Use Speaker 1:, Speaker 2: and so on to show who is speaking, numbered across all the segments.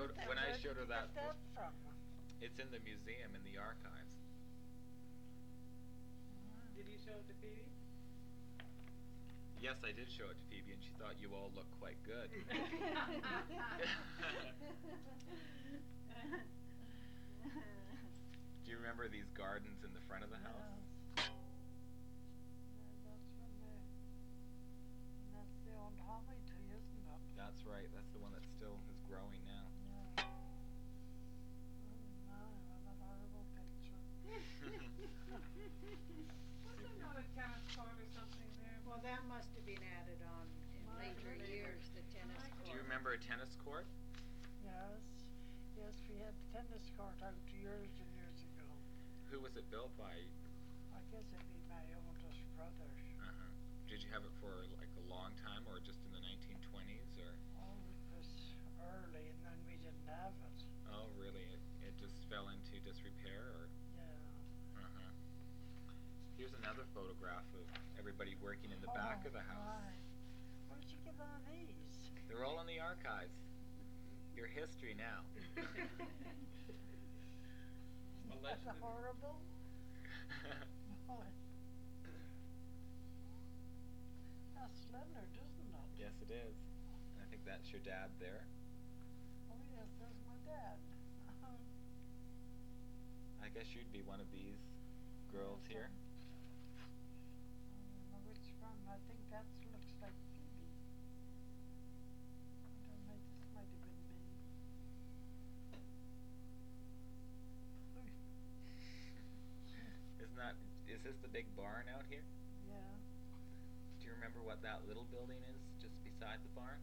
Speaker 1: showed
Speaker 2: And
Speaker 1: when I
Speaker 2: where
Speaker 1: showed
Speaker 2: did
Speaker 1: her
Speaker 2: you
Speaker 1: that,
Speaker 2: get that from?
Speaker 1: it's in the museum in the archives.
Speaker 3: Did you show it to Phoebe?
Speaker 1: Yes, I did show it to Phoebe, and she thought you all looked quite good.
Speaker 2: Do
Speaker 1: Do you remember these gardens in the front of the house?
Speaker 2: Yes. That's the old holly tree, isn't it?
Speaker 1: That's right. That's the one that still is growing now.
Speaker 2: Yeah. Oh my, what a horrible picture.
Speaker 3: Was there not a tennis court or something there?
Speaker 4: Well, that must have been added on in
Speaker 2: My
Speaker 4: later
Speaker 2: goodness.
Speaker 4: years, the tennis court.
Speaker 1: Do you remember a tennis court?
Speaker 2: Yes. Yes, we had the tennis court out years and years ago.
Speaker 1: Who was it built by?
Speaker 2: I guess it'd be my oldest brother.
Speaker 1: Uh-huh. Did you have it for like a long time, or just in the 1920s, or?
Speaker 2: Oh, it was early and then we didn't have it.
Speaker 1: Oh, really? It just fell into disrepair, or?
Speaker 2: Yeah.
Speaker 1: Uh-huh. Here's another photograph of everybody working in the back of the house.
Speaker 2: My. Where'd you get all these?
Speaker 1: They're all in the archives. Your history now.
Speaker 2: That's horrible. Oh. That's Leonard, isn't it?
Speaker 1: Yes, it is. And I think that's your dad there.
Speaker 2: Oh yes, there's my dad.
Speaker 1: I guess you'd be one of these girls here.
Speaker 2: I don't know which one. I think that looks like Phoebe. I don't know, this might have been me.
Speaker 1: Is this the big barn out here?
Speaker 2: Yeah.
Speaker 1: Do you remember what that little building is just beside the barn?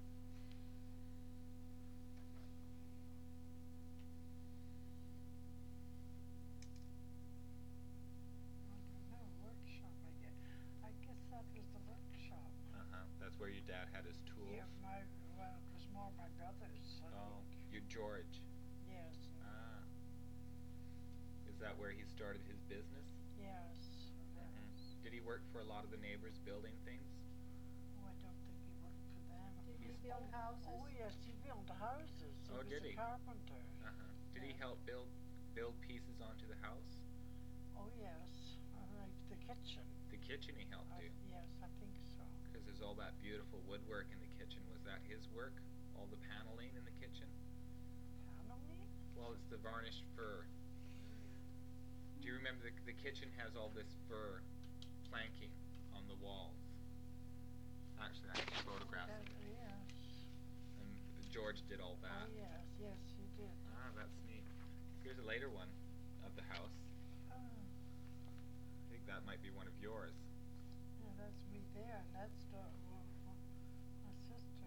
Speaker 2: I don't know, workshop I guess that was the workshop.
Speaker 1: Uh-huh. That's where your dad had his tools?
Speaker 2: Yeah, well, it was more my brother's, I think.
Speaker 1: Your George.
Speaker 2: Yes.
Speaker 1: Ah. Is that where he started his business?
Speaker 2: Yes.
Speaker 1: Mm-hmm. Did he work for a lot of the neighbors building things?
Speaker 2: Oh, I don't think he worked for them.
Speaker 4: Did he build houses?
Speaker 2: Oh yes, he built houses.
Speaker 1: Oh,
Speaker 2: He
Speaker 1: did
Speaker 2: was
Speaker 1: he?
Speaker 2: a carpenter.
Speaker 1: Uh-huh. Did he
Speaker 2: Yeah.
Speaker 1: help build pieces onto the house?
Speaker 2: Oh yes, like the kitchen.
Speaker 1: The kitchen he helped do?
Speaker 2: Yes, I think so.
Speaker 1: Because there's all that beautiful woodwork in the kitchen. Was that his work? All the paneling in the kitchen?
Speaker 2: Paneling?
Speaker 1: Well, it's the varnished fir. Do you remember the kitchen has all this fir planking on the walls? Actually, I have photographs of it.
Speaker 2: Yes.
Speaker 1: And George did all that.
Speaker 2: Oh yes, yes, he did.
Speaker 1: Ah, that's neat. Here's a later one of the house.
Speaker 2: Oh,
Speaker 1: I think that might be one of yours.
Speaker 2: yeah, that's me there, and that's my sister.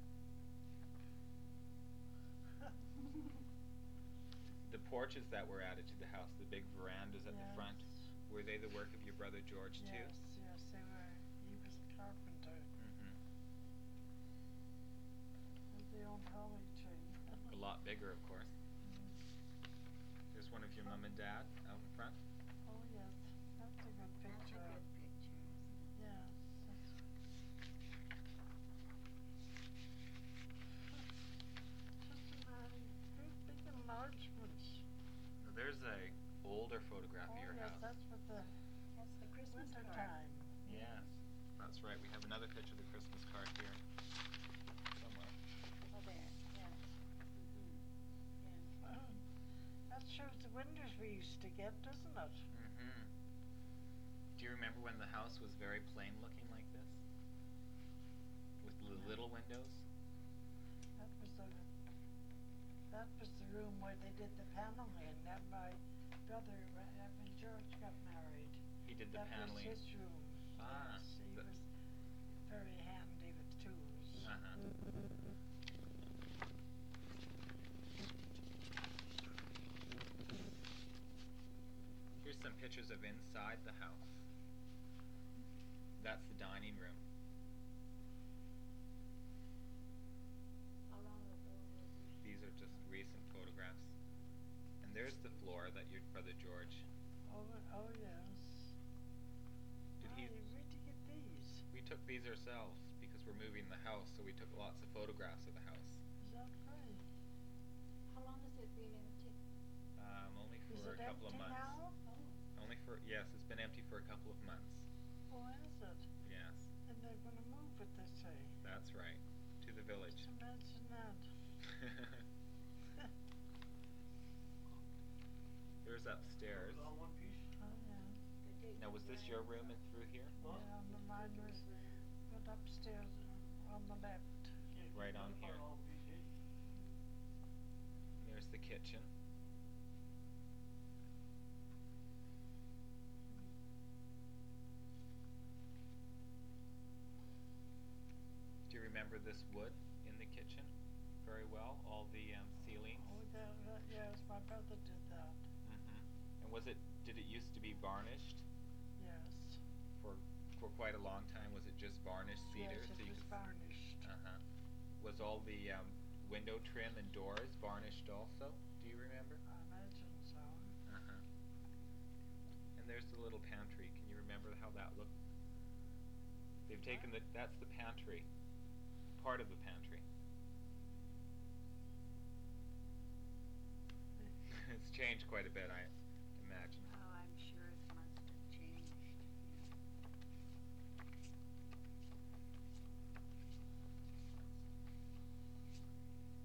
Speaker 1: The porches that were added to the house, the big verandas at the front,
Speaker 2: Yes.
Speaker 1: were they the work of your brother George too?
Speaker 2: Yes, yes, they were. He was a carpenter.
Speaker 1: Mm-hmm.
Speaker 2: And the old holly tree.
Speaker 1: A lot bigger, of course. Here's one of your mom and dad out in front.
Speaker 2: Oh yes, that's a good
Speaker 4: That's a
Speaker 2: picture.
Speaker 4: good picture.
Speaker 2: Yes. Just a big enlargements.
Speaker 1: Now, there's a older photograph of your
Speaker 2: yes,
Speaker 1: house.
Speaker 2: that's for the
Speaker 4: That's the Christmas
Speaker 2: winter
Speaker 4: card.
Speaker 2: time.
Speaker 1: Yes, that's right. We have another picture of the Christmas card here somewhere.
Speaker 4: Oh, there, yes. Mm-hmm. Yeah.
Speaker 2: That shows the windows we used to get, doesn't it?
Speaker 1: Mm-hmm. Do you remember when the house was very plain looking like this? With the little windows?
Speaker 2: That was the room where they did the paneling. That my brother, when George got married,
Speaker 1: He did the
Speaker 2: that
Speaker 1: paneling.
Speaker 2: was his room.
Speaker 1: Ah,
Speaker 2: Yes, he
Speaker 1: the-
Speaker 2: was very handy with tools.
Speaker 1: Uh-huh. Here's some pictures of inside the house. That's the dining room.
Speaker 4: How long ago was
Speaker 1: These are just recent photographs. And there's the floor that your brother George.
Speaker 2: Oh yes.
Speaker 1: Did he?
Speaker 2: Where'd you get these?
Speaker 1: We took these ourselves because we're moving the house, so we took lots of photographs of the house.
Speaker 2: Is that right?
Speaker 1: for, yes, it's been empty for a couple of months.
Speaker 2: Oh, is it?
Speaker 1: Yes,
Speaker 2: And they're gonna move it, they say.
Speaker 1: that's right. To the village.
Speaker 2: Just imagine that.
Speaker 1: There's upstairs.
Speaker 2: Oh, yeah.
Speaker 1: Now, was this your room and through here?
Speaker 2: Yeah, and the mine was but upstairs on the left.
Speaker 1: Right on here. There's the kitchen. Do you remember this wood in the kitchen very well? All the ceilings?
Speaker 2: Oh, yes, my brother did that.
Speaker 1: And did it used to be varnished
Speaker 2: Yes.
Speaker 1: for quite a long time? Was it just varnished cedar?
Speaker 2: Yes, it was varnished.
Speaker 1: Uh-huh. Was all the window trim and doors varnished also? Do you remember?
Speaker 2: I imagine so.
Speaker 1: Uh-huh. And there's the little pantry. Can you remember how that looked? They've taken that's the pantry. Part of the pantry. It's changed quite a bit.